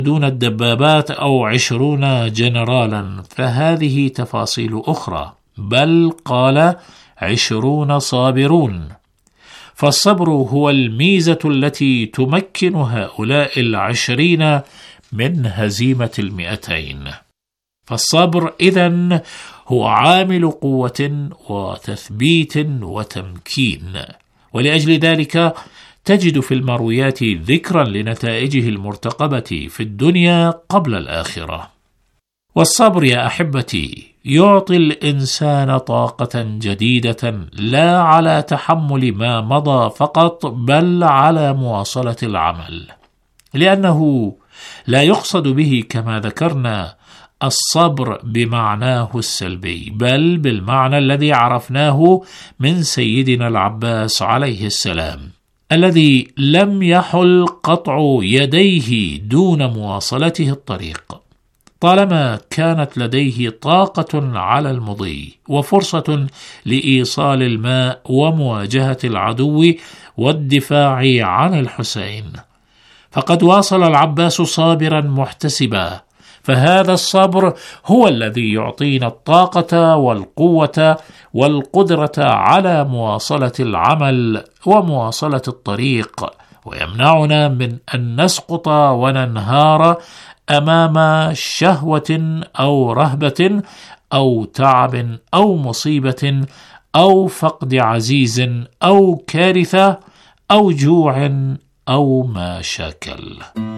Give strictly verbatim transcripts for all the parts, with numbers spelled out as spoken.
دون الدبابات أو عشرون جنرالا، فهذه تفاصيل أخرى، بل قال عشرون صابرون. فالصبر هو الميزة التي تمكن هؤلاء العشرين من هزيمة المئتين. فالصبر إذن هو عامل قوة وتثبيت وتمكين، ولأجل ذلك تجد في المرويات ذكرا لنتائجه المرتقبة في الدنيا قبل الآخرة. والصبر يا أحبتي يعطي الإنسان طاقة جديدة، لا على تحمل ما مضى فقط، بل على مواصلة العمل، لأنه لا يقصد به كما ذكرنا الصبر بمعناه السلبي، بل بالمعنى الذي عرفناه من سيدنا العباس عليه السلام، الذي لم يحل قطع يديه دون مواصلته الطريق، طالما كانت لديه طاقة على المضي وفرصة لإيصال الماء ومواجهة العدو والدفاع عن الحسين. فقد واصل العباس صابرا محتسبا، فهذا الصبر هو الذي يعطينا الطاقة والقوة والقدرة على مواصلة العمل ومواصلة الطريق، ويمنعنا من أن نسقط وننهار أمام شهوة أو رهبة أو تعب أو مصيبة أو فقد عزيز أو كارثة أو جوع أو ما شاكل.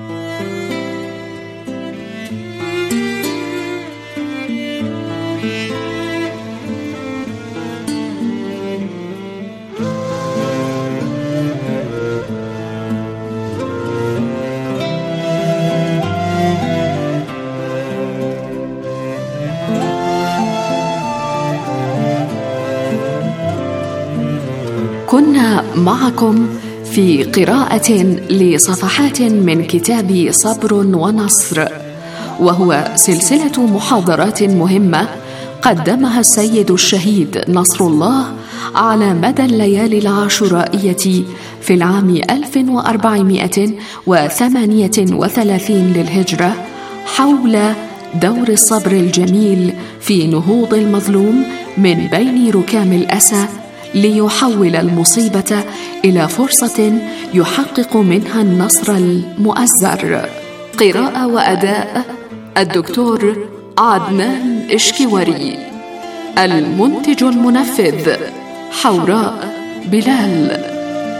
كنا معكم في قراءة لصفحات من كتاب صبر ونصر، وهو سلسلة محاضرات مهمة قدمها السيد الشهيد نصر الله على مدى الليالي العاشورائية في العام ألف وأربعمائة وثمانية وثلاثين للهجرة، حول دور الصبر الجميل في نهوض المظلوم من بين ركام الأسى، ليحول المصيبة إلى فرصة يحقق منها النصر المؤزر. قراءة وأداء الدكتور عدنان إشكيوري. المنتج المنفذ حوراء بلال.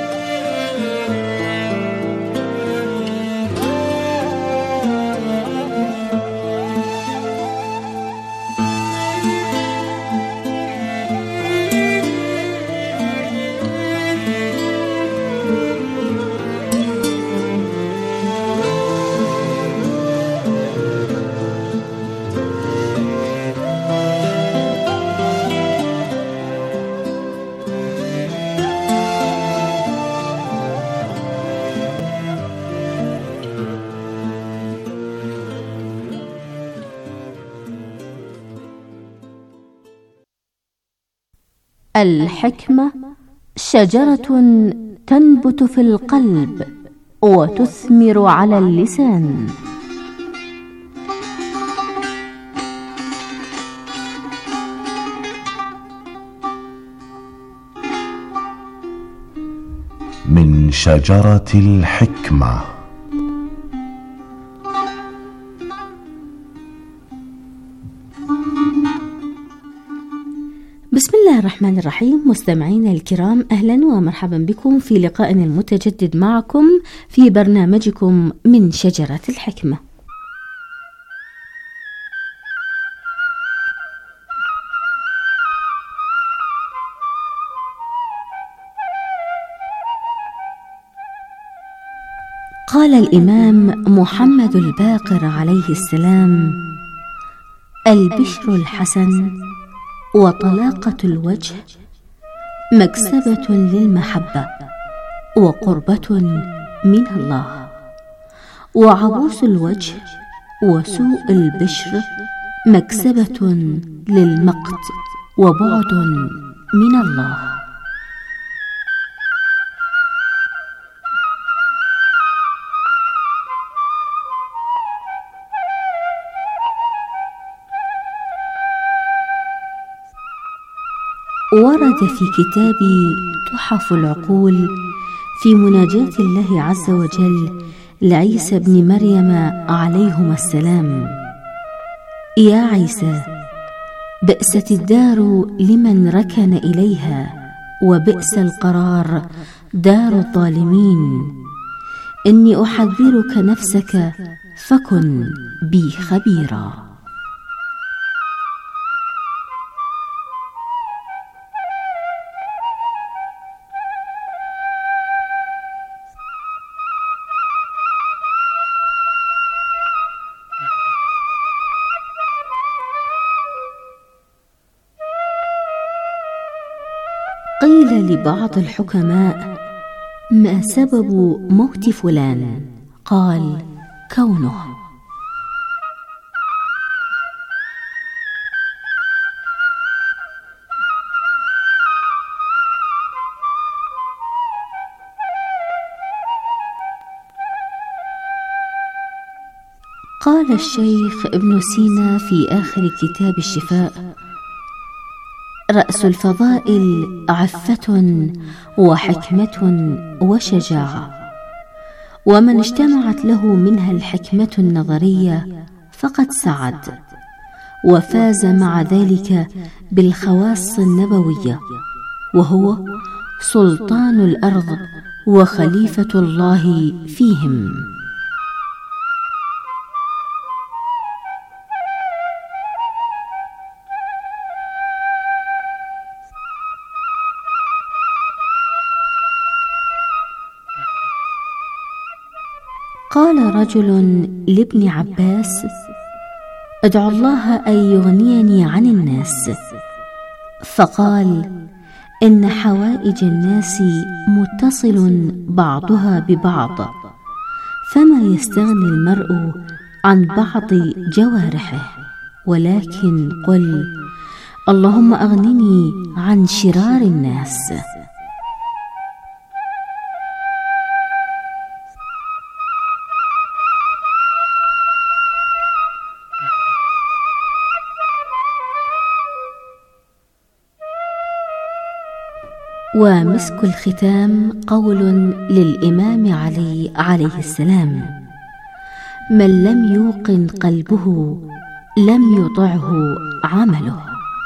الحكمة شجرة تنبت في القلب وتثمر على اللسان. من شجرة الحكمة. بسم الله الرحمن الرحيم. مستمعينا الكرام، أهلا ومرحبا بكم في لقائنا المتجدد معكم في برنامجكم من شجرة الحكمة. قال الإمام محمد الباقر عليه السلام: البشر الحسن وطلاقة الوجه مكسبة للمحبة وقربة من الله، وعبوس الوجه وسوء البشر مكسبة للمقت وبعد من الله. ورد في كتاب تحف العقول في مناجاة الله عز وجل لعيسى بن مريم عليهما السلام: يا عيسى، بئست الدار لمن ركن إليها، وبئس القرار دار الظالمين. إني أحذرك نفسك فكن بي خبيرا. قيل لبعض الحكماء: ما سبب موت فلان؟ قال: كونه. قال الشيخ ابن سينا في آخر كتاب الشفاء: رأس الفضائل عفة وحكمة وشجاعة، ومن اجتمعت له منها الحكمة النظرية فقد سعد وفاز مع ذلك بالخواص النبوية، وهو سلطان الأرض وخليفة الله فيهم. قال رجل لابن عباس: ادعو الله أن يغنيني عن الناس. فقال: إن حوائج الناس متصل بعضها ببعض، فما يستغني المرء عن بعض جوارحه، ولكن قل: اللهم أغنني عن شرار الناس. ومسك الختام قول للإمام علي عليه السلام: من لم يوقن قلبه لم يطعه عمله.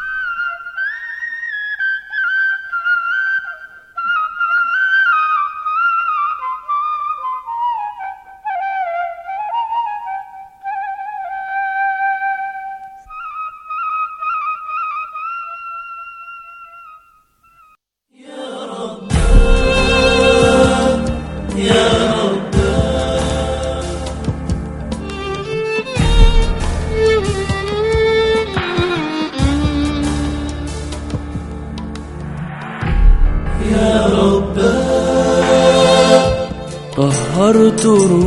طهرت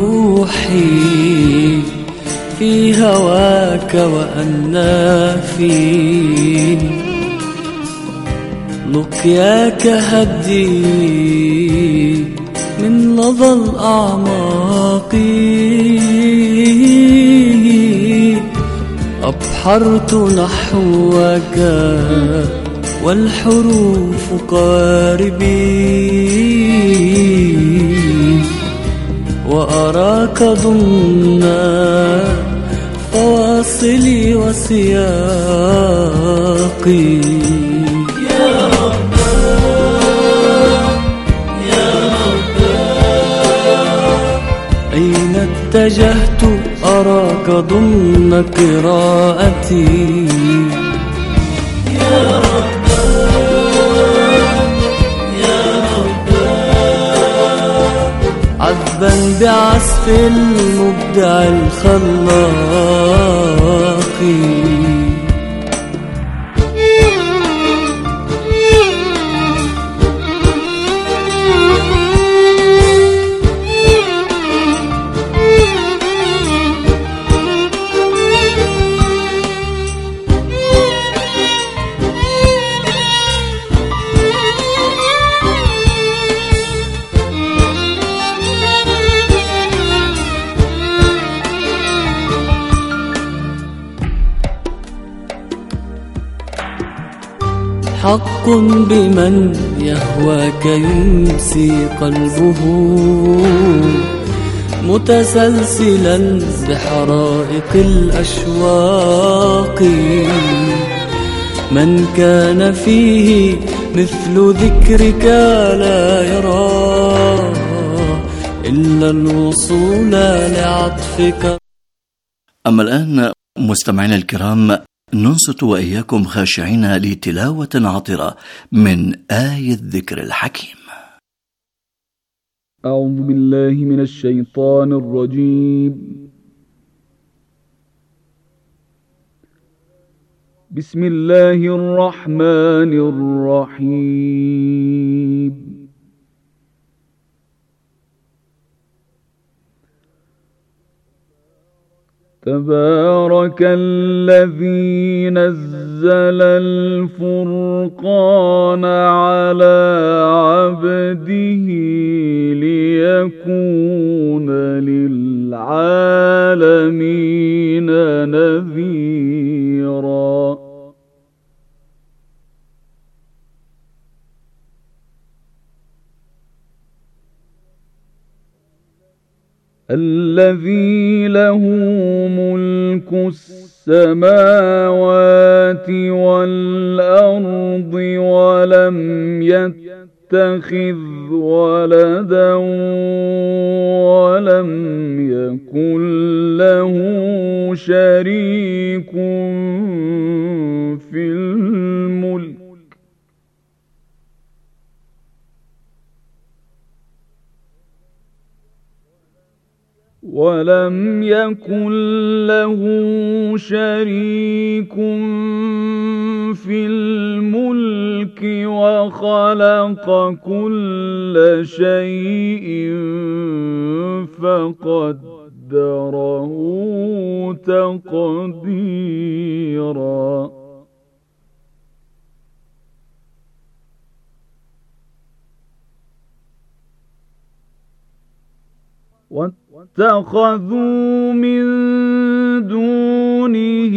روحي في هواك وأنافي، لقياك هدي من لظى الأعماق، أبحرت نحوك والحروف قاربي، وأراك ضمن فواصلي وسياقي. يا رب يا رب أين اتجهت أراك ضمن قراءتي. يا رب عذبا بعزف المبدع الخلاق. حق بمن يهواك يمسي قلبه متسلسلا بحرائق الأشواق. من كان فيه مثل ذكرك لا يرى إلا الوصول لعطفك. أما الآن مستمعينا الكرام ننصت وإياكم خاشعين لتلاوة عطرة من آية الذكر الحكيم. أعوذ بالله من الشيطان الرجيم. بسم الله الرحمن الرحيم. تبارك الذي نزل الفرقان على عبده ليكون للعالمين نذيرا. الذي له ملك السماوات والأرض ولم يتخذ ولدا ولم يكن له شريك في الملك ولم يكن له شريك في الملك وخلق كل شيء فقدره تقديرا. واتخذوا من دونه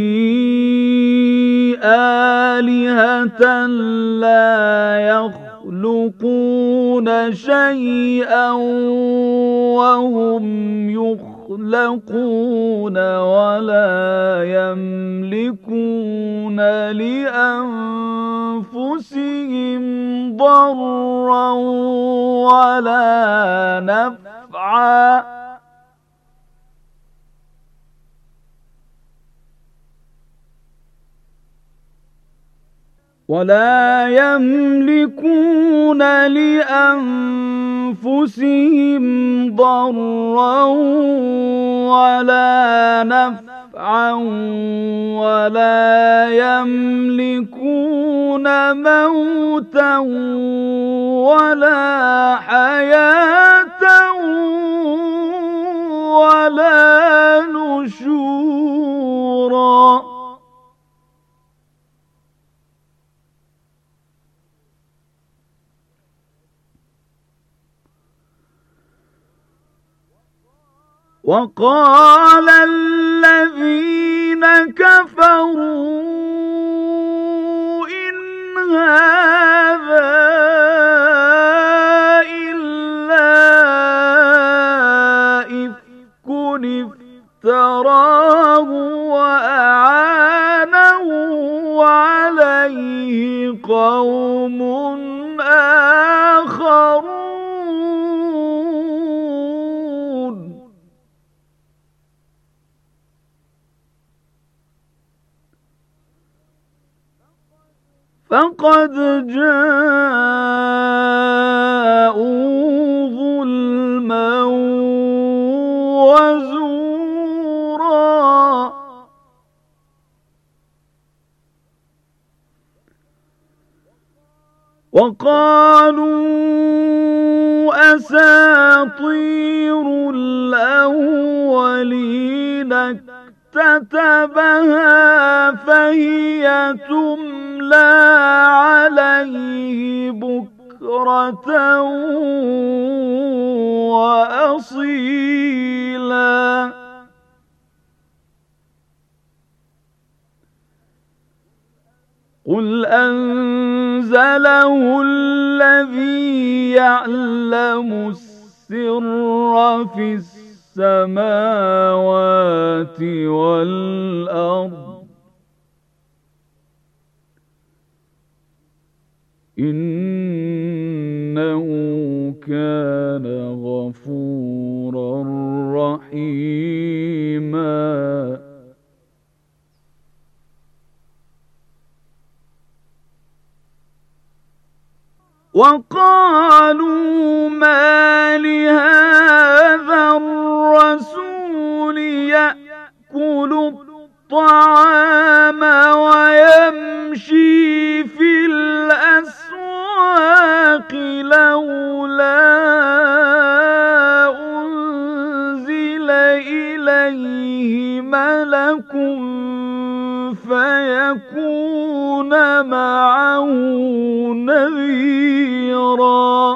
آلهة لا يخلقون شيئا وهم يخلقون ولا يملكون لأنفسهم ضرا ولا نفعا ولا يملكون لأنفسهم ضرا ولا نفعا ولا يملكون موتا ولا حياة ولا نشورا. وقال الذين كفروا إن هذا إلا إفك افتراه وأعانه عليه قوم آخرون. فقد جاءوا ظلما وزورا. وقالوا أساطير الأولين اكتتبها فهي تملى عليه بكرة وأصيلا. قل أنزله الذي يعلم السر في السماوات والأرض إنه كان غفورا رحيما. وقالوا ما لهذا الرسول يأكل الطعام ويمشي في الأسواق لولا أنزل إليه ملك فيكون معه نذيرا.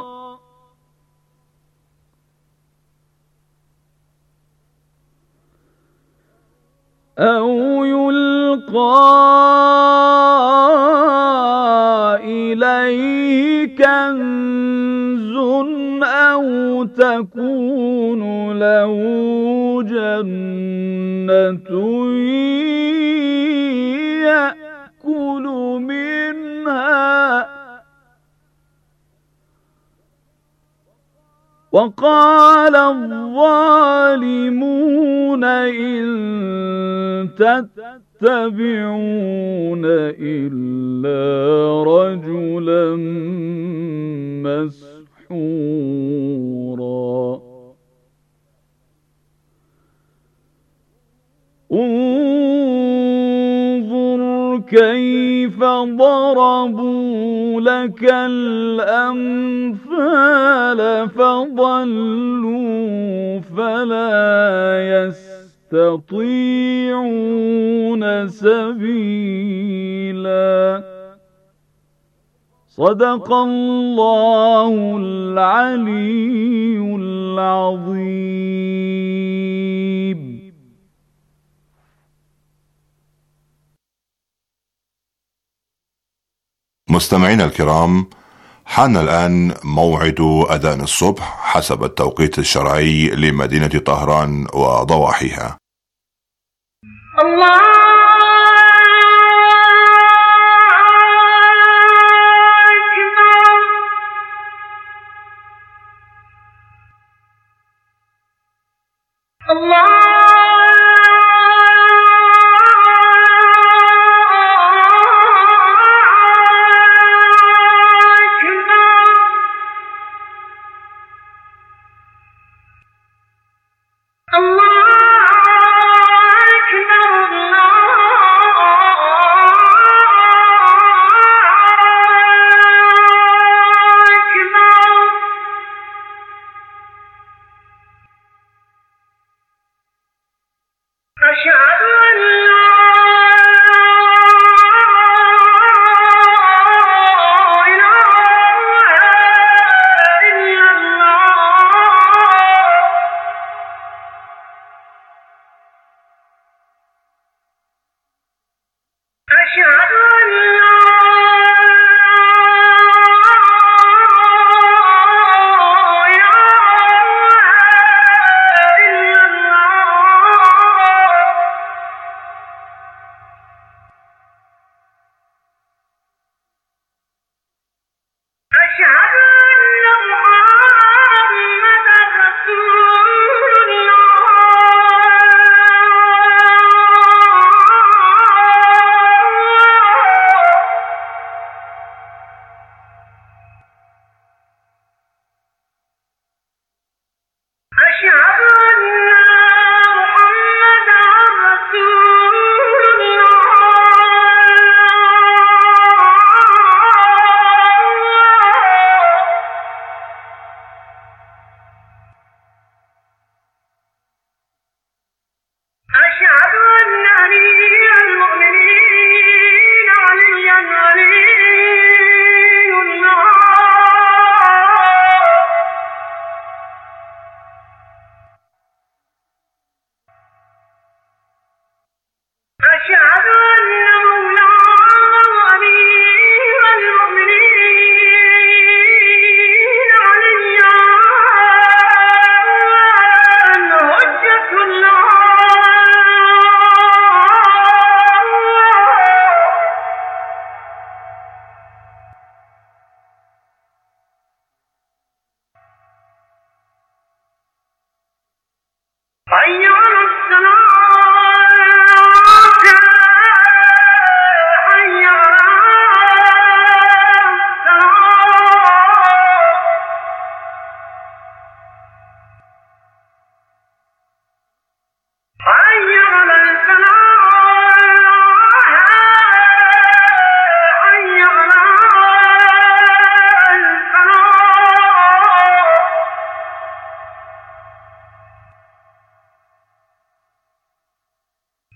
أو يلقى إليه كنز أو تكون له جنة يأكل منها. وقال الظالمون إن تتبعون إلا رجلا مسحورا. انظر كيف ضربوا لك الأمثال فضلوا فلا يستطيعون سبيلا. صدق الله العلي العظيم. مستمعينا الكرام، حان الآن موعد أذان الصبح حسب التوقيت الشرعي لمدينة طهران وضواحيها. الله أكبر. الله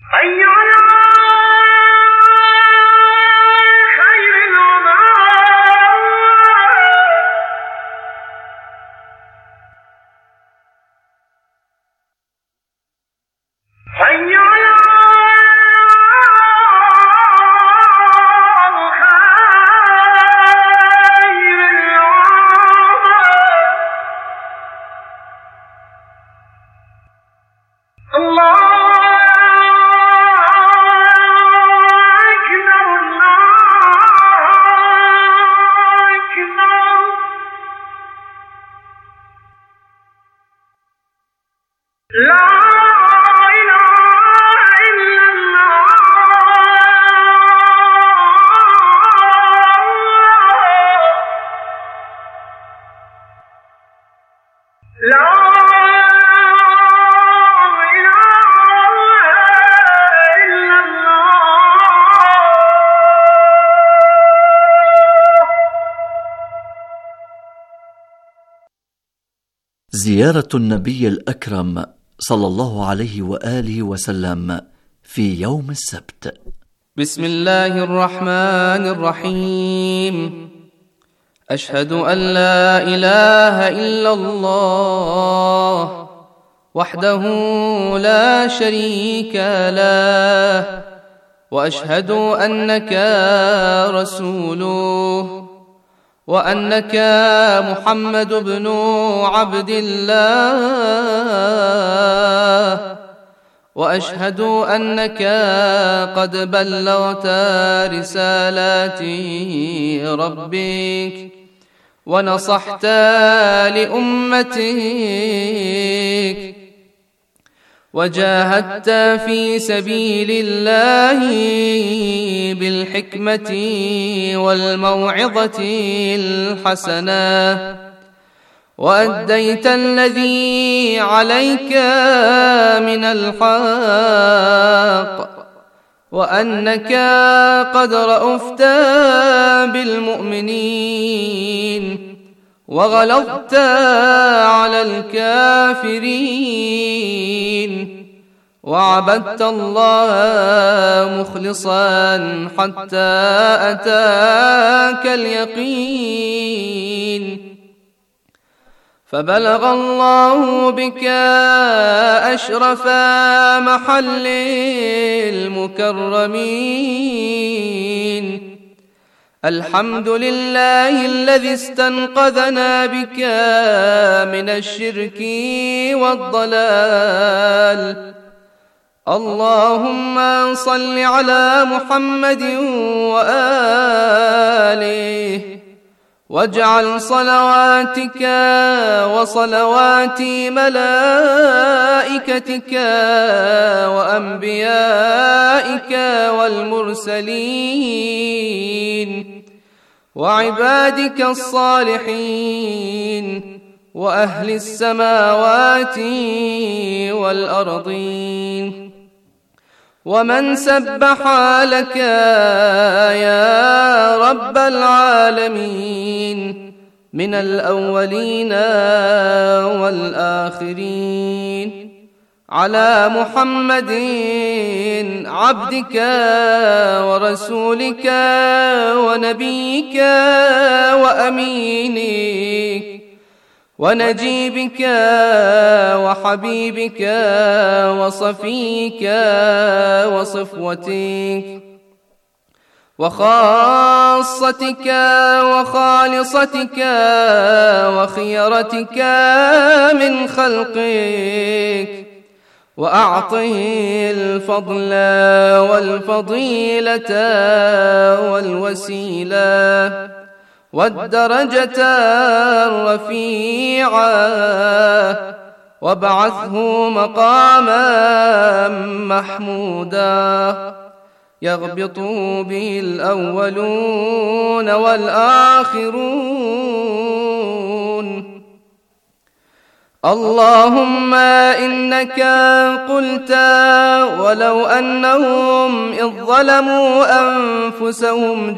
زيارة النبي الأكرم صلى الله عليه وآله وسلم في يوم السبت. بسم الله الرحمن الرحيم. أشهد أن لا إله إلا الله وحده لا شريك له، وأشهد أنك رسوله، وأنك محمد بن عبد الله، وأشهد أنك قد بلغت رسالات ربك ونصحت لأمتك وجاهدت في سبيل الله بالحكمة والموعظة الحسنة، وأديت الذي عليك من الحق، وأنك قد رأفت بالمؤمنين وغلظت على الكافرين، وعبدت الله مخلصا حتى أتاك اليقين، فبلغ الله بك أشرف محل المكرمين. الحمد لله الذي استنقذنا بك من الشرك والضلال. اللهم صل على محمد وآله، واجعل صلواتك وصلوات ملائكتك وأنبيائك والمرسلين وعبادك الصالحين وأهل السماوات والأرضين ومن سبح لك يا رب العالمين من الأولين والآخرين، على محمد عبدك ورسولك ونبيك وأمينك ونجيبك وحبيبك وصفيك وصفوتك وخاصتك وخالصتك وخيرتك من خلقك، وأعطه الفضل والفضيلة والوسيلة والدرجة الرفيعة، وابعثه مقاما محمودا يغبط به الأولون والآخرون. اللهم إنك قلت ولو أنهم إذ ظلموا أنفسهم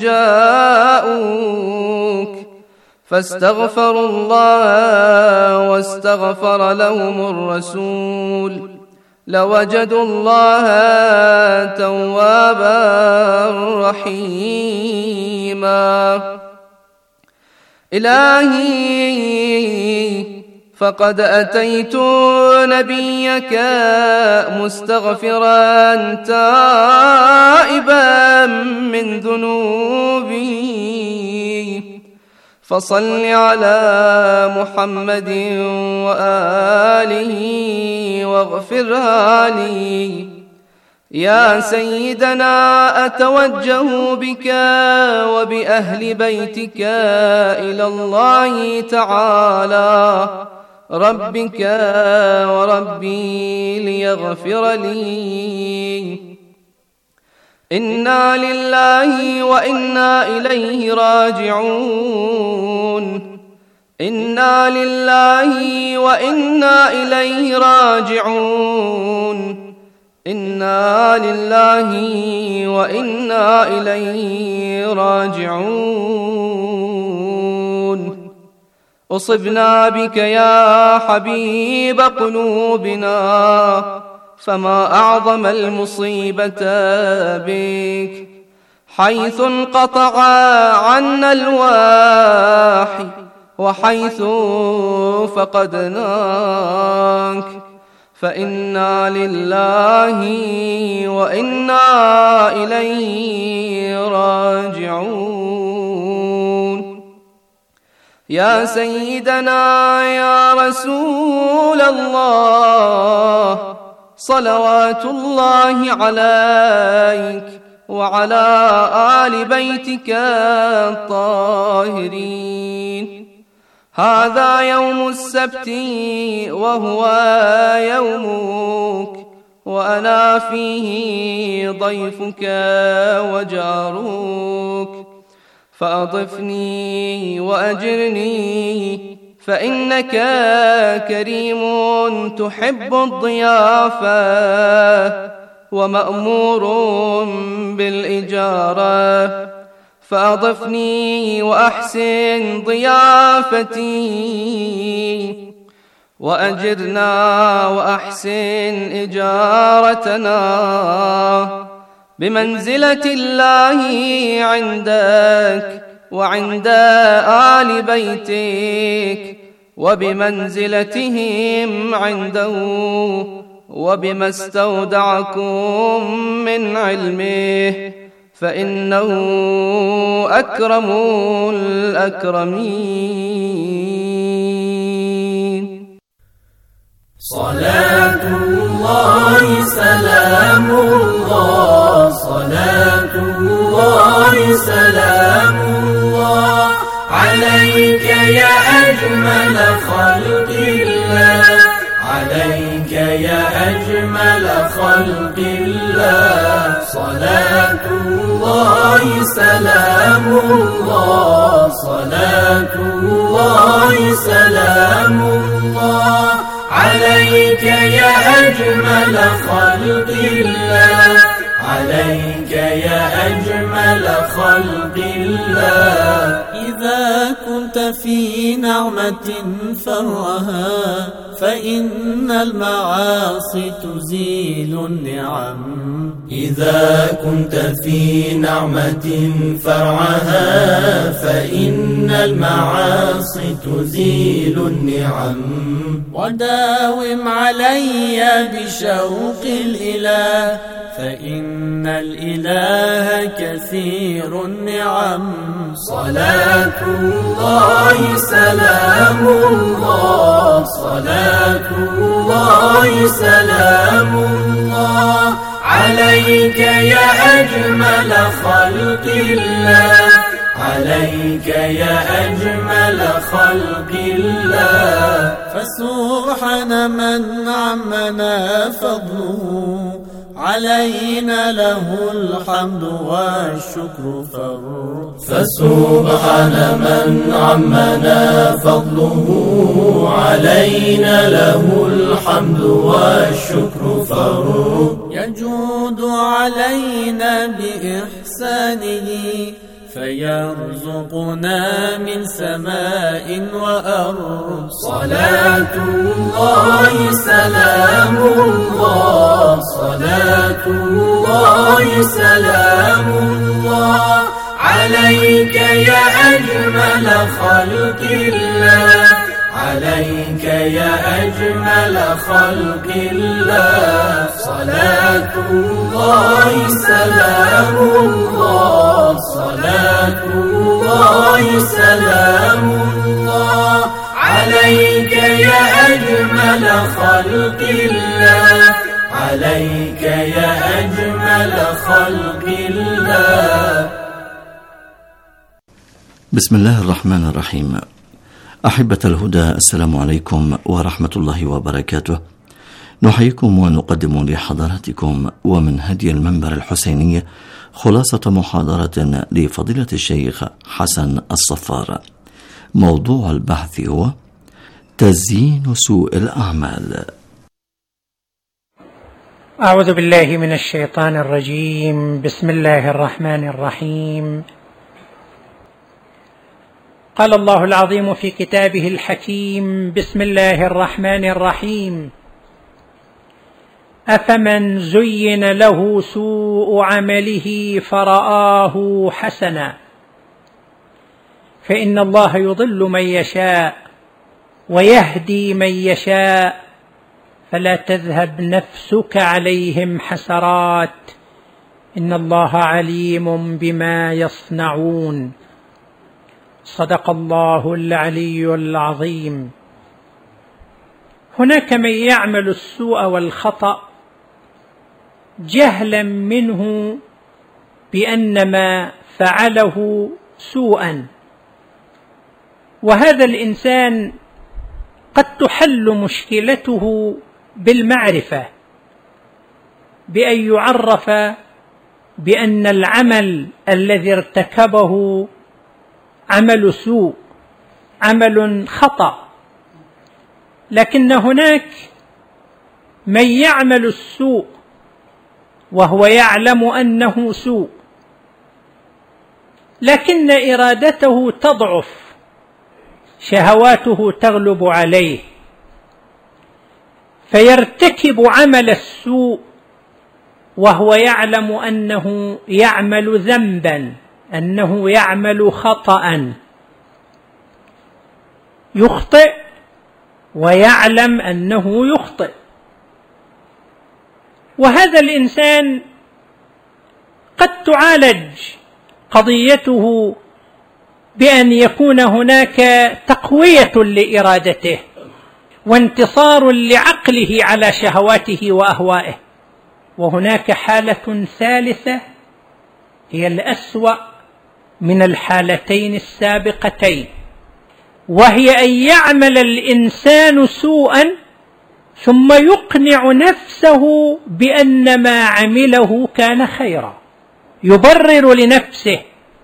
جاءوك فاستغفروا الله واستغفر لهم الرسول لوجدوا الله توابا رحيما. إلهي فقد أتيت نبيك مستغفرا تائبا من ذنوبي، فصل على محمد وآله واغفرها لي. يا سيدنا أتوجه بك وبأهل بيتك إلى الله تعالى ربك وربي ليغفر لي. إنا لله وإنا إليه راجعون. إنا لله وإنا إليه راجعون. إنا لله وإنا إليه راجعون. أصبنا بك يا حبيب قلوبنا، فما أعظم المصيبة بك، حيث انقطع عنا الواحي وحيث فقدناك. فإنا لله وإنا إليه راجعون. يا سيدنا يا رسول الله، صلوات الله عليك وعلى آل بيتك الطاهرين. هذا يوم السبت وهو يومك، وأنا فيه ضيفك وجارك، فأضفني وأجرني، فإنك كريم تحب الضيافة ومأمور بالإجارة، فأضفني وأحسن ضيافتي، وأجرنا وأحسن إجارتنا بمنزلة الله عندك وعند آل بيتك، وبمنزلتهم عنده، وبما استودعكم من علمه، فإنه أكرم الأكرمين. صلاة الله سلام الله، صلاة الله سلام الله عليك يا أجمل خلق الله، عليك يا أجمل خلق الله. صلاة الله سلام الله، صلاة الله سلام الله عليك يا أجمل خلق الله، عليك يا أجمل خلق الله. إذا كنت في نعمة فرها، فإن المعاصي تزيل النعم. إذا كنت في نعمة فرعها، فإن المعاصي تزيل النعم. وداوم علي بشوق الإله، فإن الإله كثير النعم. صلاة الله سلام الله، صلاة الله سلام الله عليك يا أجمل خلق الله، عليك يا أجمل خلق الله. فسبحان من عمنا فضله، علينا له الحمد والشكر فر. فسبحان من عمنا فضله، علينا له الحمد والشكر فر. يجود علينا بإحسانه، فيرزقنا من سماء وأرض. صلاة الله سلام الله، صلاة الله سلام الله عليك يا أجمل خلق الله، عليك يا أجمل خلق الله. صلاة الله سلام الله، صلاة الله سلام الله عليك يا أجمل خلق الله، عليك يا أجمل خلق الله. بسم الله الرحمن الرحيم. أحبة الهدى، السلام عليكم ورحمة الله وبركاته. نحييكم ونقدم لحضراتكم ومن هدي المنبر الحسيني خلاصة محاضرة لفضيلة الشيخ حسن الصفار. موضوع البحث هو تزيين سوء الأعمال. أعوذ بالله من الشيطان الرجيم. بسم الله الرحمن الرحيم. قال الله العظيم في كتابه الحكيم: بسم الله الرحمن الرحيم. أفمن زين له سوء عمله فرآه حسنا فإن الله يضل من يشاء ويهدي من يشاء فلا تذهب نفسك عليهم حسرات إن الله عليم بما يصنعون. صدق الله العلي العظيم. هناك من يعمل السوء والخطأ جهلا منه بأن ما فعله سوءا، وهذا الإنسان قد تحل مشكلته بالمعرفة، بأن يعرف بأن العمل الذي ارتكبه عمل سوء، عمل خطأ. لكن هناك من يعمل السوء وهو يعلم أنه سوء، لكن إرادته تضعف، شهواته تغلب عليه، فيرتكب عمل السوء وهو يعلم أنه يعمل ذنبا، أنه يعمل خطأ، يخطئ ويعلم أنه يخطئ. وهذا الإنسان قد تعالج قضيته بأن يكون هناك تقوية لإرادته وانتصار لعقله على شهواته وأهوائه. وهناك حالة ثالثة هي الأسوأ من الحالتين السابقتين، وهي أن يعمل الإنسان سوءا ثم يقنع نفسه بأن ما عمله كان خيرا، يبرر لنفسه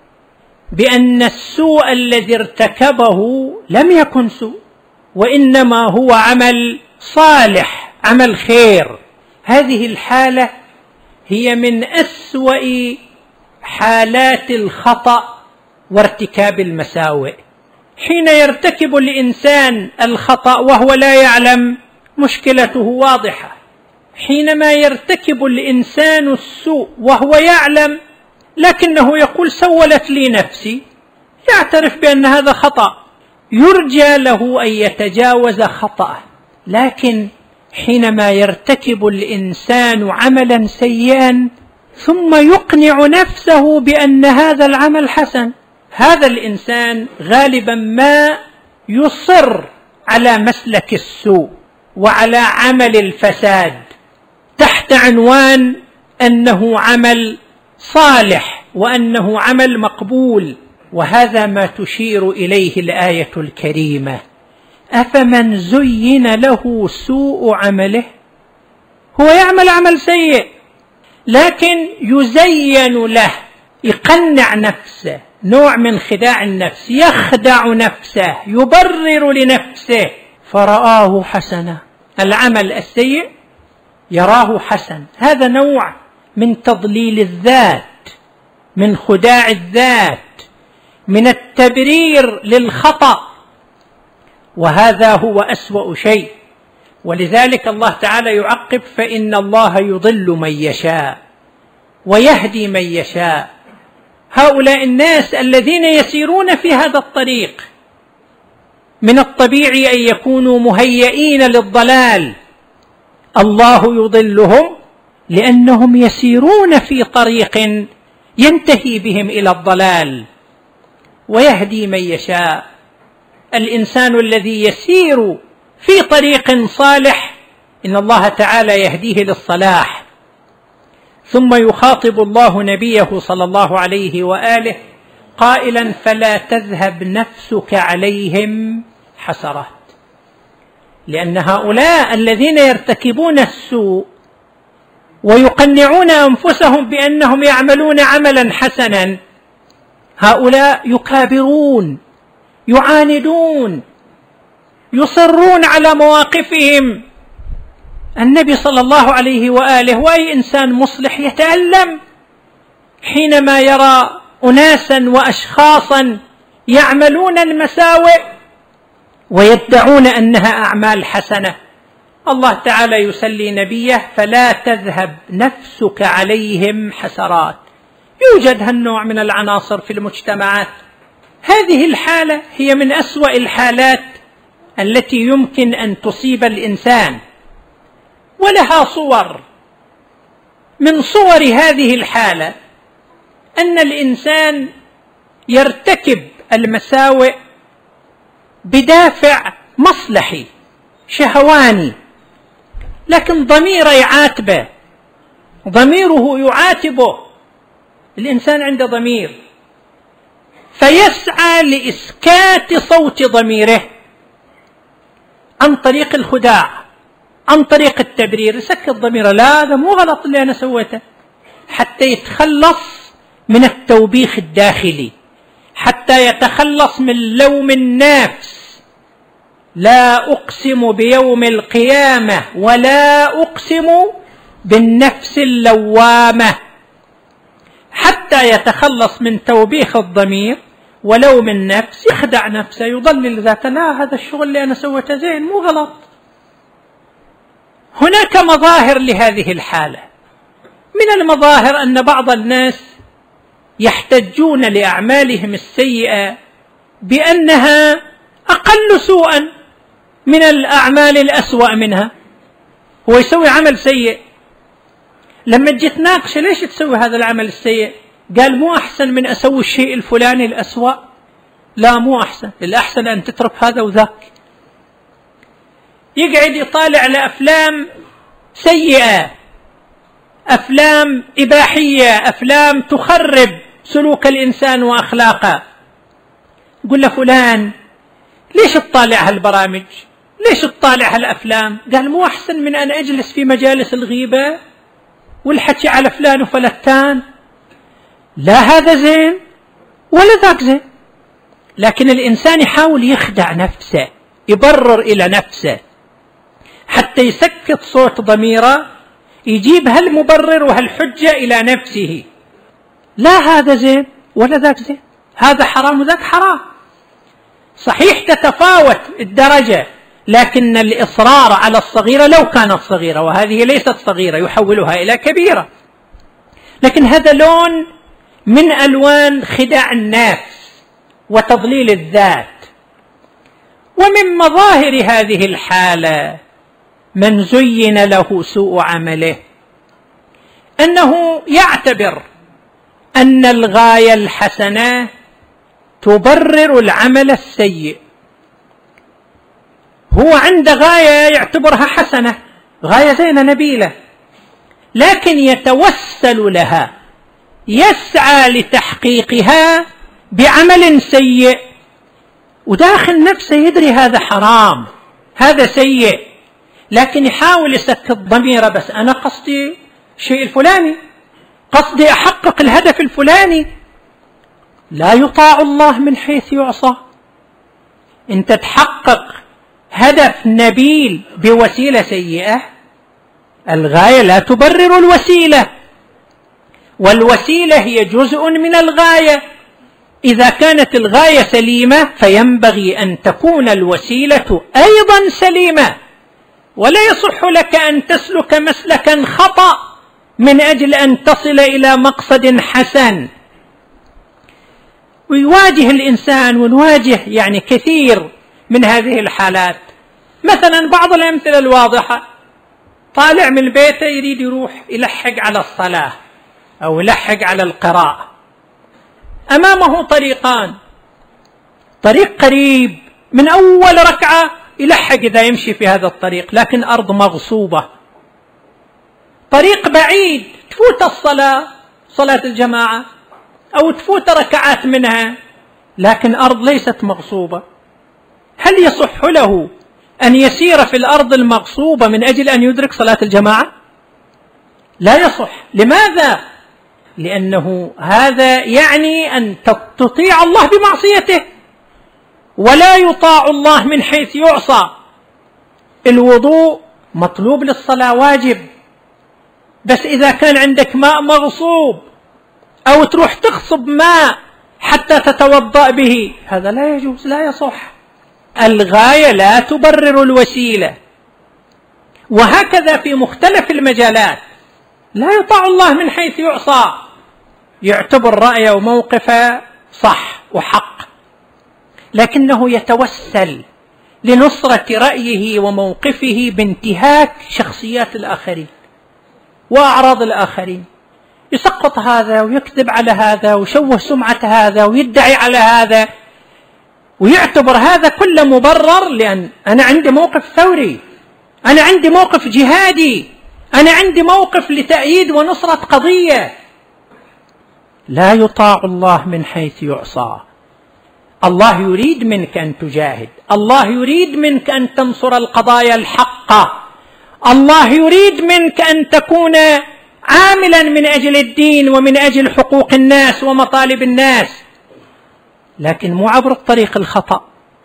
بأن السوء الذي ارتكبه لم يكن سوء، وإنما هو عمل صالح، عمل خير. هذه الحالة هي من أسوأ حالات الخطأ وارتكاب المساوئ. حين يرتكب الإنسان الخطأ وهو لا يعلم، مشكلته واضحة. حينما يرتكب الإنسان السوء وهو يعلم لكنه يقول سولت لي نفسي، يعترف بأن هذا خطأ، يرجى له أن يتجاوز خطأه. لكن حينما يرتكب الإنسان عملا سيئا ثم يقنع نفسه بأن هذا العمل حسن، هذا الإنسان غالبا ما يصر على مسلك السوء وعلى عمل الفساد تحت عنوان أنه عمل صالح وأنه عمل مقبول. وهذا ما تشير إليه الآية الكريمة: أفمن زين له سوء عمله. هو يعمل عمل سيء لكن يزين له، يقنع نفسه، نوع من خداع النفس، يخدع نفسه، يبرر لنفسه، فرآه حسنا. العمل السيء يراه حسن، هذا نوع من تضليل الذات، من خداع الذات، من التبرير للخطأ، وهذا هو أسوأ شيء. ولذلك الله تعالى يعقب: فإن الله يضل من يشاء ويهدي من يشاء. هؤلاء الناس الذين يسيرون في هذا الطريق من الطبيعي أن يكونوا مهيئين للضلال، الله يضلهم لأنهم يسيرون في طريق ينتهي بهم إلى الضلال، ويهدي من يشاء. الإنسان الذي يسير في طريق صالح إن الله تعالى يهديه للصلاح. ثم يخاطب الله نبيه صلى الله عليه وآله قائلا: فلا تذهب نفسك عليهم حسرات. لأن هؤلاء الذين يرتكبون السوء ويقنعون أنفسهم بأنهم يعملون عملا حسنا، هؤلاء يكابرون، يعاندون، يصرون على مواقفهم. النبي صلى الله عليه وآله وأي إنسان مصلح يتألم حينما يرى أناسا وأشخاصا يعملون المساوئ ويدعون أنها أعمال حسنة. الله تعالى يسلي نبيه: فلا تذهب نفسك عليهم حسرات. يوجد هالنوع من العناصر في المجتمعات. هذه الحالة هي من أسوأ الحالات التي يمكن أن تصيب الإنسان، ولها صور. من صور هذه الحالة أن الإنسان يرتكب المساوئ بدافع مصلحي شهواني، لكن ضميره يعاتبه، ضميره يعاتبه. الإنسان عنده ضمير، فيسعى لإسكات صوت ضميره عن طريق الخداع، عن طريق التبرير. يسكت ضميره: لا، هذا مو غلط اللي أنا سويته، حتى يتخلص من التوبيخ الداخلي، حتى يتخلص من لوم النفس. لا أقسم بيوم القيامة ولا أقسم بالنفس اللوامة، حتى يتخلص من توبيخ الضمير ولوم النفس، يخدع نفسه، يضلل ذاته: لا، هذا الشغل اللي أنا سويته زين، مو غلط. هناك مظاهر لهذه الحالة. من المظاهر أن بعض الناس يحتجون لأعمالهم السيئة بأنها أقل سوءا من الأعمال الأسوأ منها. هو يسوي عمل سيء، لما جيت ناقشه: ليش تسوي هذا العمل السيء؟ قال: مو أحسن من أسوي الشيء الفلاني الأسوأ؟ لا، مو أحسن، الأحسن أن تترك هذا وذاك. يقعد يطالع لأفلام سيئة، أفلام إباحية، أفلام تخرب سلوك الإنسان وأخلاقه. قل له: فلان، ليش تطالع هالبرامج؟ ليش تطالع هالأفلام؟ قال: مو أحسن من أن أجلس في مجالس الغيبة والحكي على فلان وفلتان؟ لا هذا زين ولا ذاك زين. لكن الإنسان يحاول يخدع نفسه، يبرر إلى نفسه حتى يسكت صوت ضميره، يجيب هالمبرر وهالحجة إلى نفسه: لا هذا زين ولا ذاك زين، هذا حرام وذاك حرام. صحيح تتفاوت الدرجة، لكن الإصرار على الصغيرة لو كانت صغيرة، وهذه ليست صغيرة، يحولها إلى كبيرة. لكن هذا لون من ألوان خداع النفس وتضليل الذات. ومن مظاهر هذه الحالة من زين له سوء عمله، أنه يعتبر أن الغاية الحسنة تبرر العمل السيء. هو عند غاية يعتبرها حسنة، غاية زينة نبيلة، لكن يتوسل لها، يسعى لتحقيقها بعمل سيء، وداخل نفسه يدري هذا حرام، هذا سيء، لكن يحاول يسكت ضميره: بس أنا قصدي شيء الفلاني، قصدي أحقق الهدف الفلاني. لا يطاع الله من حيث يعصى. أنت تحقق هدف نبيل بوسيلة سيئة، الغاية لا تبرر الوسيلة. والوسيلة هي جزء من الغاية. إذا كانت الغاية سليمة فينبغي أن تكون الوسيلة أيضا سليمة، ولا يصح لك أن تسلك مسلكا خطأ من أجل أن تصل إلى مقصد حسن. ويواجه الإنسان ونواجه يعني كثير من هذه الحالات. مثلا بعض الأمثلة الواضحة، طالع من بيته يريد يروح يلحق على الصلاة أو يلحق على القراءة، أمامه طريقان، طريق قريب من أول ركعة يلحق إذا يمشي في هذا الطريق، لكن أرض مغصوبة. طريق بعيد تفوت الصلاة، صلاة الجماعة، أو تفوت ركعات منها، لكن أرض ليست مغصوبة. هل يصح له أن يسير في الأرض المغصوبة من أجل أن يدرك صلاة الجماعة؟ لا يصح. لماذا؟ لأنه هذا يعني أن تطيع الله بمعصيته، ولا يطاع الله من حيث يعصى. الوضوء مطلوب للصلاة، واجب، بس إذا كان عندك ماء مغصوب أو تروح تغصب ماء حتى تتوضأ به، هذا لا يجوز، لا يصح. الغاية لا تبرر الوسيلة. وهكذا في مختلف المجالات، لا يطاع الله من حيث يعصى، يعتبر رأيه وموقفه صح وحق، لكنه يتوسل لنصرة رأيه وموقفه بانتهاك شخصيات الآخرين وأعراض الآخرين، يسقط هذا ويكذب على هذا ويشوه سمعة هذا ويدعي على هذا، ويعتبر هذا كله مبرر، لأن أنا عندي موقف ثوري، أنا عندي موقف جهادي، أنا عندي موقف لتأييد ونصرة قضية. لا يطاع الله من حيث يعصى. الله يريد منك أن تجاهد، الله يريد منك أن تنصر القضايا الحقة، الله يريد منك أن تكون عاملا من أجل الدين ومن أجل حقوق الناس ومطالب الناس، لكن مو عبر الطريق الخطأ،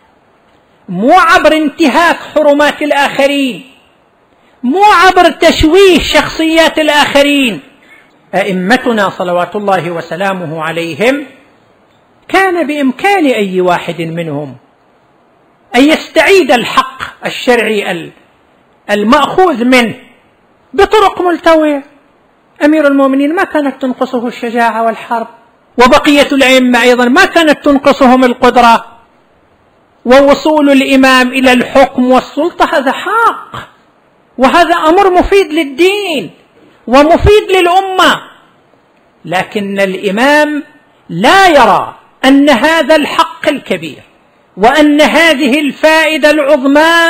مو عبر انتهاك حرمات الآخرين، مو عبر تشويه شخصيات الآخرين. أئمتنا صلوات الله وسلامه عليهم كان بإمكان أي واحد منهم أن يستعيد الحق الشرعي المأخوذ منه بطرق ملتوية. أمير المؤمنين ما كانت تنقصه الشجاعة والحرب، وبقية الأئمة أيضا ما كانت تنقصهم القدرة، ووصول الإمام إلى الحكم والسلطة هذا حق، وهذا أمر مفيد للدين ومفيد للأمة، لكن الإمام لا يرى أن هذا الحق الكبير وأن هذه الفائدة العظمى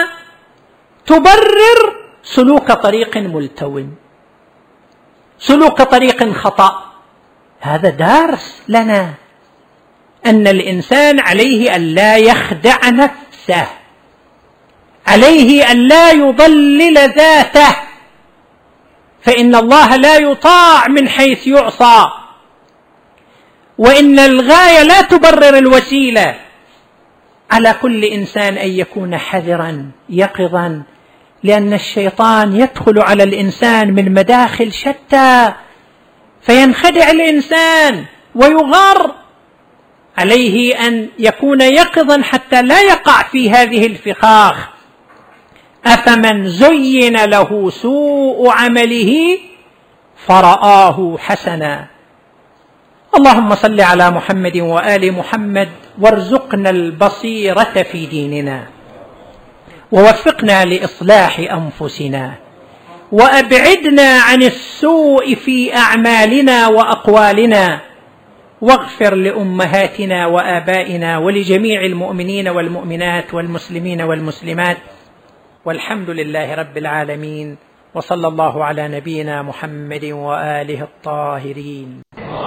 تبرر سلوك طريق ملتو، سلوك طريق خطأ. هذا درس لنا أن الإنسان عليه أن لا يخدع نفسه، عليه أن لا يضلل ذاته، فإن الله لا يطاع من حيث يعصى، وإن الغاية لا تبرر الوسيلة. على كل إنسان أن يكون حذرا يقظا، لأن الشيطان يدخل على الإنسان من مداخل شتى فينخدع الإنسان ويغر. عليه أن يكون يقظا حتى لا يقع في هذه الفخاخ. أفمن زين له سوء عمله فرآه حسنا. اللهم صل على محمد وآل محمد، وارزقنا البصيرة في ديننا، ووفقنا لإصلاح أنفسنا، وأبعدنا عن السوء في أعمالنا وأقوالنا، واغفر لأمهاتنا وآبائنا ولجميع المؤمنين والمؤمنات والمسلمين والمسلمات، والحمد لله رب العالمين، وصلى الله على نبينا محمد وآله الطاهرين.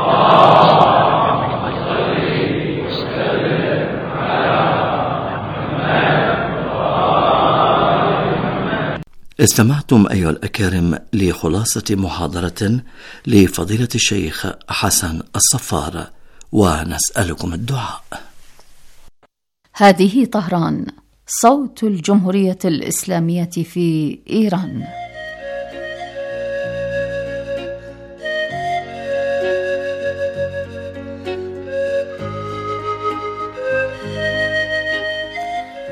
استمعتم أيها الأكارم لخلاصة محاضرة لفضيلة الشيخ حسن الصفار، ونسألكم الدعاء. هذه طهران، صوت الجمهورية الإسلامية في إيران.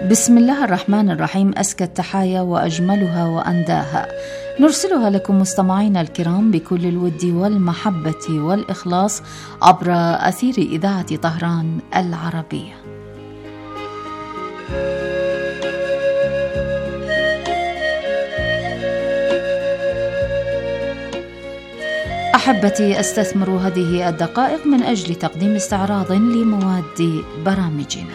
بسم الله الرحمن الرحيم. أزكى التحايا وأجملها وأنداها نرسلها لكم مستمعينا الكرام بكل الود والمحبة والإخلاص عبر أثير إذاعة طهران العربية. أحبتي، أستثمر هذه الدقائق من أجل تقديم استعراض لمواد برامجنا.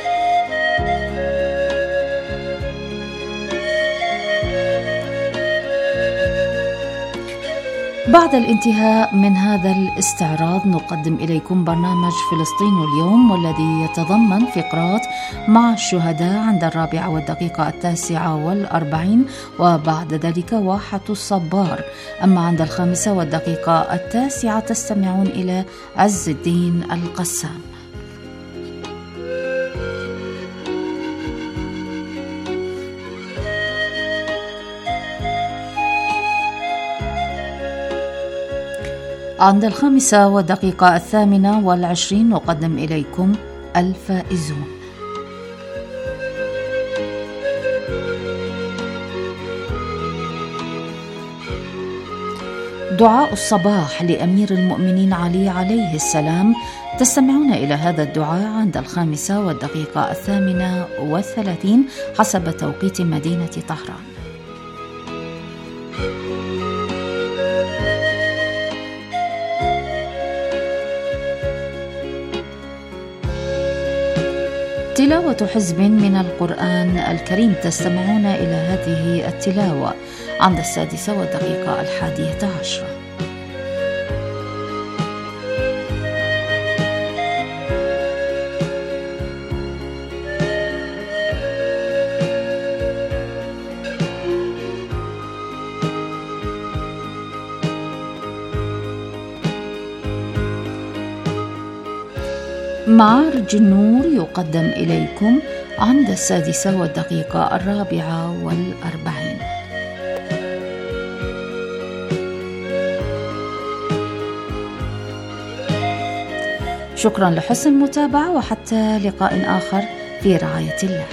بعد الانتهاء من هذا الاستعراض نقدم إليكم برنامج فلسطين اليوم، والذي يتضمن فقرات مع الشهداء عند الرابعة والدقيقة التاسعة والأربعين، وبعد ذلك واحة الصبار. أما عند الخامسة والدقيقة التاسعة تستمعون إلى عز الدين القسام. عند الخامسة والدقيقة الثامنة والعشرين نقدم إليكم الفائزون. دعاء الصباح لأمير المؤمنين علي عليه السلام، تستمعون إلى هذا الدعاء عند الخامسة والدقيقة الثامنة والثلاثين حسب توقيت مدينة طهران. تلاوة حزب من القرآن الكريم، تستمعون إلى هذه التلاوة عند السادسة والدقيقة الحادية عشرة. معارج النور يقدم إليكم عند السادسة والدقيقة الرابعة والأربعين. شكرا لحسن المتابعة، وحتى لقاء آخر في رعاية الله.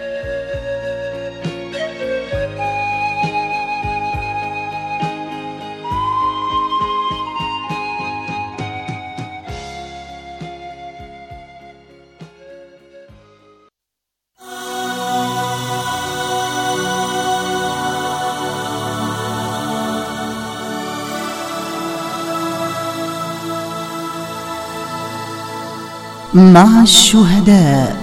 مع الشهداء.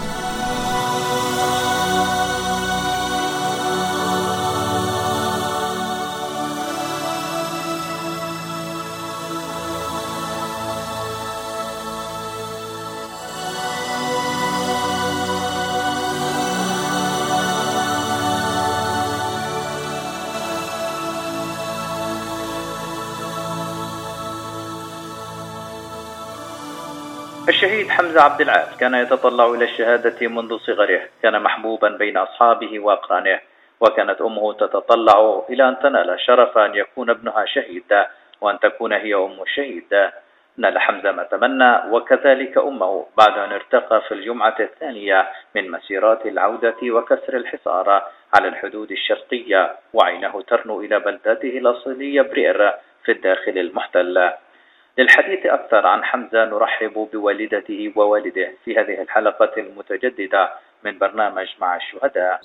الشهيد حمزة عبد العال كان يتطلع إلى الشهادة منذ صغره، كان محبوبا بين أصحابه وأقرانه، وكانت أمه تتطلع إلى أن تنال شرف أن يكون ابنها شهيدا وأن تكون هي أم الشهيد. نال حمزة ما تمنى وكذلك أمه بعد أن ارتقى في الجمعة الثانية من مسيرات العودة وكسر الحصار على الحدود الشرقية، وعينه ترنو إلى بلدته الأصلية برئر في الداخل المحتل. للحديث أكثر عن حمزة نرحب بوالدته ووالده في هذه الحلقة المتجددة من برنامج مع الشهداء.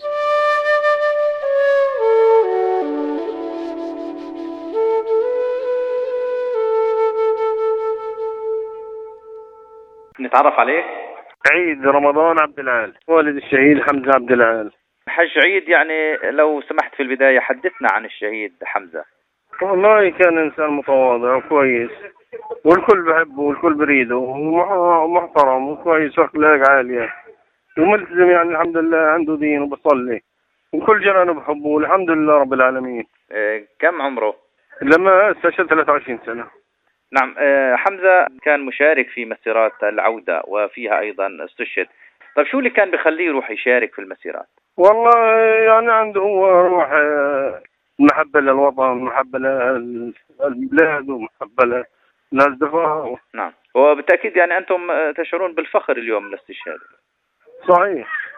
نتعرف عليك. عيد رمضان عبد العال، والد الشهيد حمزة عبد العال. حج عيد، يعني لو سمحت في البداية حدثنا عن الشهيد حمزة. والله كان إنسان متواضع وكويس، والكل بحبه والكل بريده، ومحترم وكويس واخلاق عاليه وملتزم، يعني الحمد لله عنده دين وبصلي وكل جيرانه بحبه والحمد لله رب العالمين. إيه كم عمره؟ لما استشهد ثلاثة وعشرين سنة. نعم. إيه حمزة كان مشارك في مسيرات العودة وفيها أيضا استشهد. طيب شو اللي كان بخليه يروح يشارك في المسيرات؟ والله يعني عنده هو روح محبة للوطن، محبة للبلاد، ومحبة للأصدقاء. نعم، وبالتأكيد يعني أنتم تشعرون بالفخر اليوم للاستشهاد. صحيح.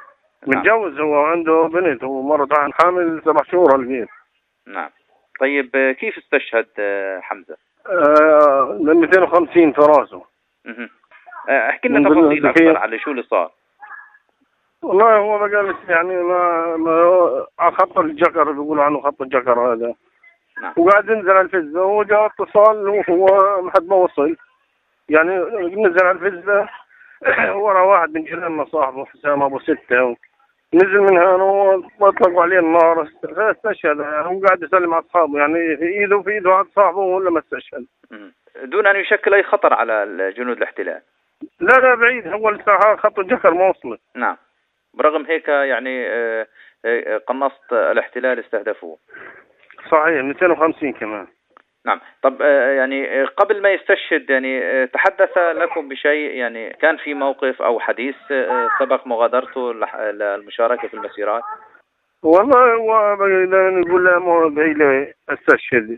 متجوز هو عنده بنت ومرته عن حامل سبع شهور البيت. نعم. طيب كيف استشهد حمزة؟ آه من مئتين وخمسين في راسه. احكي لنا تفاصيل اكثر على شو اللي صار. والله هو ما قال يعني ما, ما خط الجكر بيقولوا عنه خط الجكر هذا. نعم. وقاعد ينزل على الفزة وجاء اتصال وهو ما حد ما وصل يعني نزل على الفزة ورا واحد من جيراننا صاحبه حسام ابو ستة نزل من هنا واطلقوا عليه النار استشهد يعني هو قاعد يسلم على اصحابه يعني في ايده في ايده واحد صاحبه ولا ما استشهد دون ان يشكل اي خطر على جنود الاحتلال. لا لا بعيد هو لسه خط الجكر ما وصل. نعم. برغم هيك يعني قناصة الاحتلال استهدفوه. صحيح مئتين وخمسين كمان. نعم. طب يعني قبل ما يستشهد يعني تحدث لكم بشيء يعني كان في موقف أو حديث سبق مغادرته للمشاركة في المسيرات؟ والله هو نقول له مو بهيله استشهد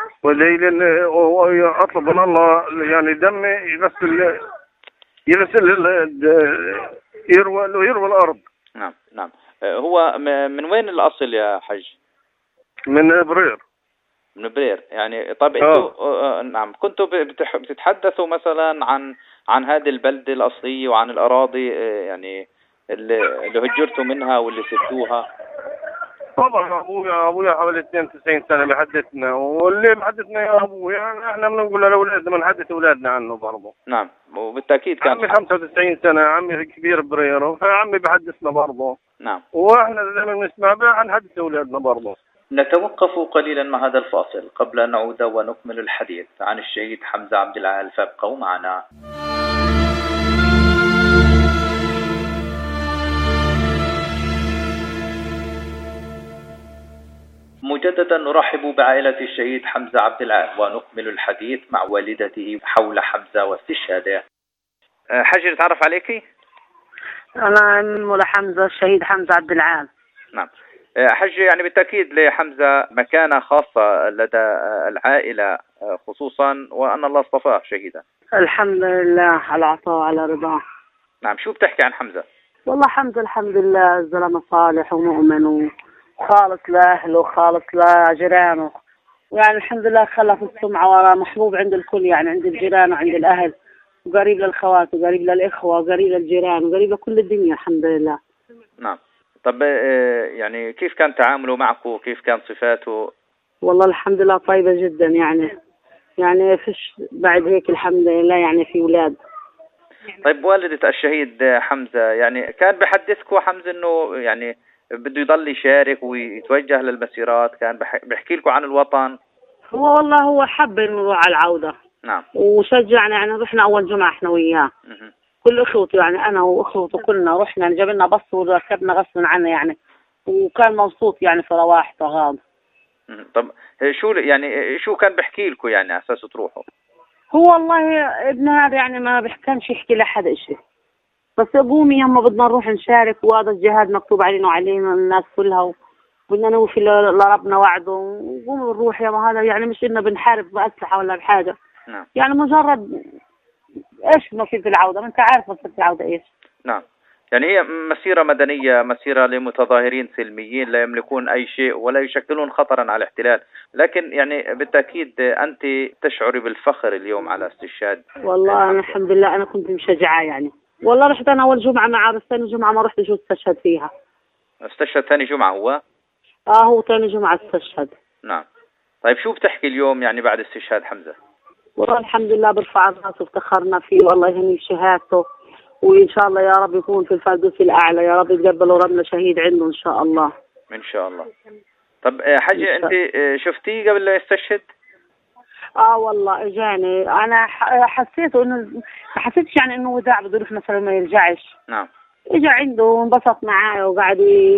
وهيله أطلب من الله يعني دمي يغسل يغسل يروى يروى الأرض. نعم نعم. هو من وين الأصل يا حج؟ من برير. من برير يعني. طيب انتوا نعم كنتوا بتتحدثوا مثلا عن عن هذه البلدة الأصلية وعن الأراضي يعني اللي, اللي هجرتوا منها واللي سبتوها؟ طبعا ابويا ابويا حوالي اثنين وتسعين سنة بيحدثنا واللي بيحدثنا يا ابويا يعني احنا بنقول لاولادنا بنحدث اولادنا عنه برضه. نعم وبالتاكيد كان عمي خمسة وتسعين سنة عمي كبير برير عمي بيحدثنا برضه. نعم. واحنا لما نسمع بها نحدث اولادنا برضه. نتوقف قليلا مع هذا الفاصل قبل أن نعود ونكمل الحديث عن الشهيد حمزة عبد العال فابقوا معنا. مجددا نرحب بعائلة الشهيد حمزة عبد العال ونكمل الحديث مع والدته حول حمزة واستشهاده. حاجة نتعرف عليكي؟ أنا مولا حمزة الشهيد حمزة عبد العال. نعم. حج يعني بالتأكيد لحمزة مكانة خاصة لدى العائلة خصوصا وأن الله اصطفاه شهيدا. الحمد لله على عطاء وعلى رضاه. نعم. شو بتحكي عن حمزة؟ والله حمزة الحمد لله زلمة صالح ومؤمن وخالص لأهله وخالص لجيرانه يعني الحمد لله خلف السمعة ورا محبوب عند الكل يعني عند الجيران وعند الأهل وقريب للخوات وقريب للإخوة وقريب للجيران وقريب لكل الدنيا الحمد لله. نعم. طب يعني كيف كان تعامله معكم وكيف كان صفاته؟ والله الحمد لله طيبة جدا يعني يعني فيش بعد هيك الحمد لله يعني في أولاد. طيب والدة الشهيد حمزة يعني كان بحدثكم حمزة إنه يعني بده يضل يشارك ويتوجه للمسيرات كان بحكي لكم عن الوطن؟ هو والله هو حب إنه نروح على العودة. نعم. وشجعنا يعني رحنا أول جمعة إحنا وياه. م- كل اخوته يعني انا واخوته كلنا رحنا جاب لنا بص وركبنا غصبا عنه يعني وكان مبسوط يعني في رواح طغام. طب شو يعني شو كان بحكي لكم يعني على اساس تروحوا؟ هو والله ابن هذا يعني ما بيحكمش يحكي لحد شيء بس قومي يما بدنا نروح نشارك وهذا الجهاد مكتوب علينا وعلينا الناس كلها وبدنا نوفي لربنا وعده وقومي نروح يما هذا يعني مش إننا بنحارب بأسلحة ولا بحاجة. نعم. يعني مجرد ايش نصيب العودة ما انت عارف نصيب العودة ايش. نعم. يعني هي مسيرة مدنية مسيرة لمتظاهرين سلميين لا يملكون أي شيء ولا يشكلون خطرا على الاحتلال لكن يعني بالتأكيد أنت تشعري بالفخر اليوم على استشهاد. والله أنا الحمد لله أنا كنت مشجعة يعني والله رحت أنا أول جمعة معه بس ثاني جمعة ما رحت شو استشهد فيها. استشهد ثاني جمعة هو؟ آه هو ثاني جمعة استشهد. نعم. طيب شو بتحكي اليوم يعني بعد استشهاد حمزة؟ والله الحمد لله برفع الراس وافتخرنا فيه والله يهني بشهادته وإن شاء الله يا رب يكون في الفردوس الأعلى يا رب يتقبلوا ربنا شهيد عنده إن شاء الله. إن شاء الله. طب حاجة أنت شفتيه قبل لا يستشهد؟ آه والله إجاني أنا حسيت إنه ما حسيتش يعني إنه وداع بده يروح مثلا ما يرجعش. نعم. إجا عنده وانبسط معايا وقاعد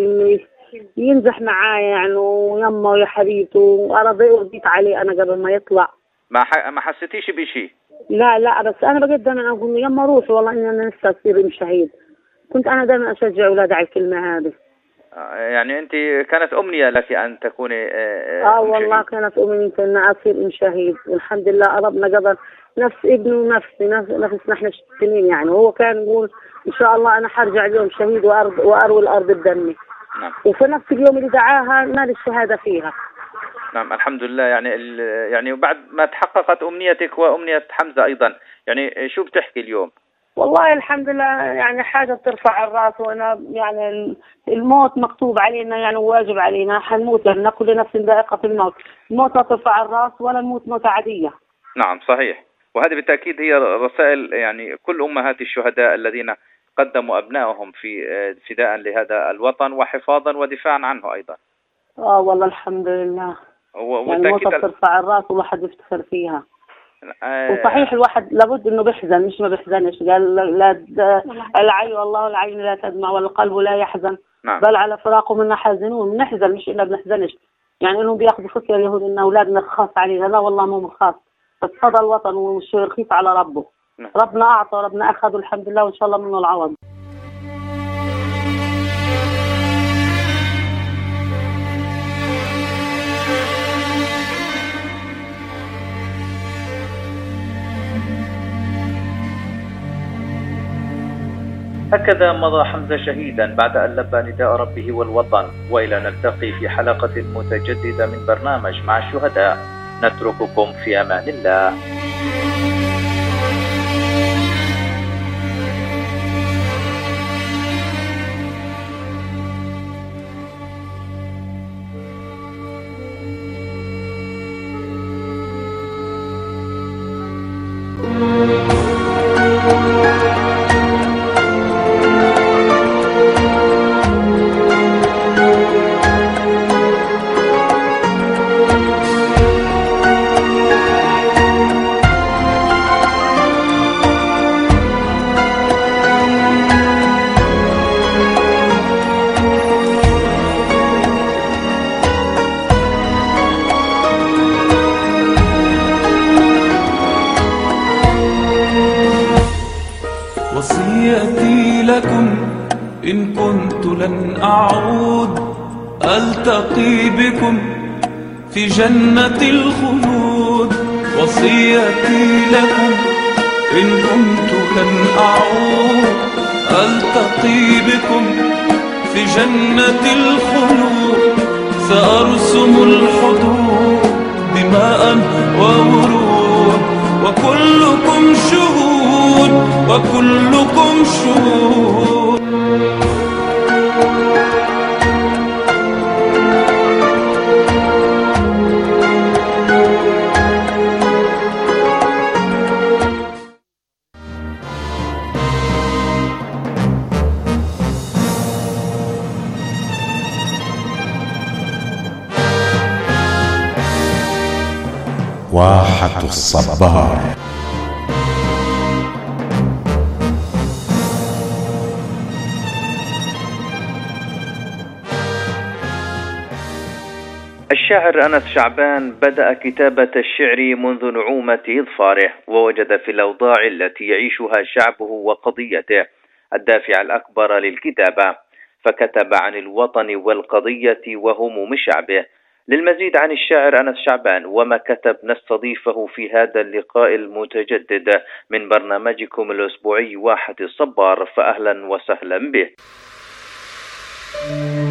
ينزح معايا يعني ويما ويا حبيبته وأنا رضيت عليه أنا قبل ما يطلع. ما ح... ما حسيتيش بشيء؟ لا لا بس انا بقدر انا اقول يما روحي والله اني انا نفسي اصير شهيد. كنت انا دائما اشجع اولادي على الكلمه هذه. آه يعني انت كانت امنيه لك ان تكوني اه, آه والله شهيد. كانت امنيتي ان اصير ام شهيد والحمد لله ربنا قدر نفس ابنه ونفسي نفس نفسنا احنا سنين يعني. وهو كان يقول ان شاء الله انا حرجع اليوم شهيد وارض واروي الارض بدمي. نعم. وفي نفس اليوم اللي دعاها نال الشهاده فيها. نعم الحمد لله. يعني يعني بعد ما تحققت امنيتك وامنيه حمزه ايضا، يعني شو بتحكي اليوم؟ والله الحمد لله يعني حاجه بترفع الراس، وانا يعني الموت مكتوب علينا يعني واجب علينا، حنموت لان كل نفس ذائقه الموت، الموت لا ترفع الراس ولا نموت موته عاديه. نعم صحيح، وهذه بالتاكيد هي رسائل يعني كل امهات الشهداء الذين قدموا ابنائهم في فداء لهذا الوطن وحفاظا ودفاعا عنه ايضا. اه والله الحمد لله. يعني الموت ترفع الراس والواحد يفتخر فيها. آه وصحيح الواحد لابد انه بيحزن، مش ما بيحزنش، قال لا العين والله العين لا تدمع والقلب لا يحزن. نعم. بل على فراقه منا حازنون، بنحزن مش إننا بنحزنش. يعني انهم بياخذوا فكره اليهود ان اولادنا رخاص علينا، لا والله مو رخاص، بس هذا الوطن ومش رخيص على ربه. نعم. ربنا اعطى ربنا اخذ الحمد لله وان شاء الله منه العوض. هكذا مضى حمزة شهيدا بعد أن لبى نداء ربه والوطن. وإلى نلتقي في حلقة متجددة من برنامج مع الشهداء، نترككم في أمان الله. وصيتي لكم إن كنت لن أعود ألتقي بكم في جنة الخلود. وصيتي لكم إن كنت لن أعود ألتقي بكم في جنة الخلود. سأرسم الحدود دماء وورود وكلكم شهود وكلكم شهود. واحة الصبار. الشاعر أنس شعبان بدأ كتابة الشعر منذ نعومة إظفاره، ووجد في الأوضاع التي يعيشها شعبه وقضيته الدافع الأكبر للكتابة، فكتب عن الوطن والقضية وهموم شعبه. للمزيد عن الشاعر أنس شعبان وما كتب نستضيفه في هذا اللقاء المتجدد من برنامجكم الأسبوعي واحة الصبار، فأهلا وسهلا به.